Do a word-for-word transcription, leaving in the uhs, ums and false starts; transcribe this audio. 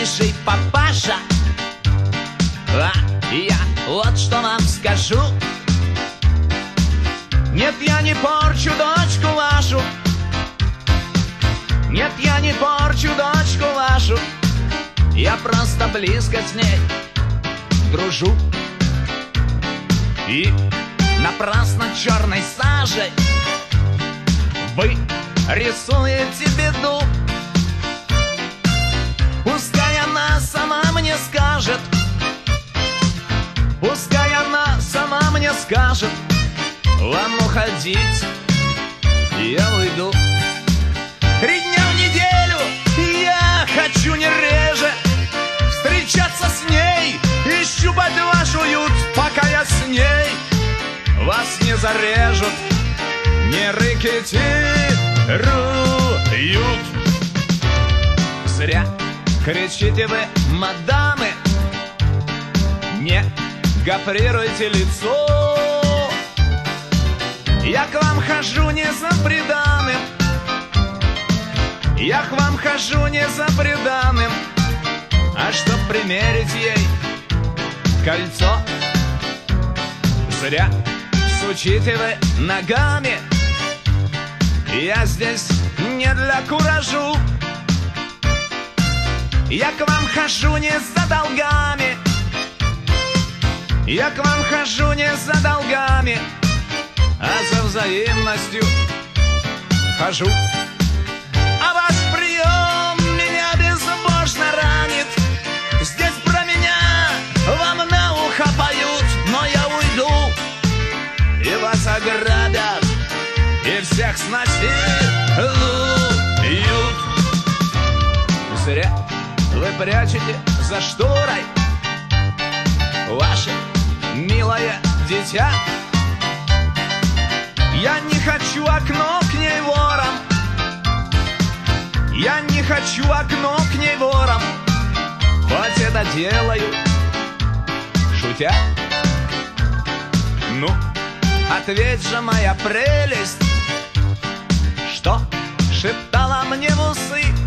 добрейший папаша. А я вот что вам скажу. Нет, я не порчу дочку вашу. Нет, я не порчу дочку вашу. Я просто близко с ней дружу. И напрасно черной сажей вы рисуете беду. Пускай она сама мне скажет, пускай она сама мне скажет, вам уходить, я уйду. Три дня в неделю я хочу не реже встречаться с ней и щупать ваш уют, пока я с ней. Вас не зарежут, не ракетируют. Зря кричите вы, мадамы, не гофрируйте лицо. Я к вам хожу не за приданым, я к вам хожу не за приданым, а чтоб примерить ей кольцо. Зря сучите вы ногами, я здесь не для куражу. Я к вам хожу не за долгами, я к вам хожу не за долгами, а за взаимностью хожу. А ваш прием меня безбожно ранит. Здесь про меня вам на ухо поют, но я уйду, и вас ограбят, и всех снасилуют. Зря вы прячете за шторой ваше милое дитя. Я не хочу окно к ней вором, я не хочу окно к ней вором, хоть это делаю шутя. Ну, ответь же, моя прелесть, что шептала мне в усы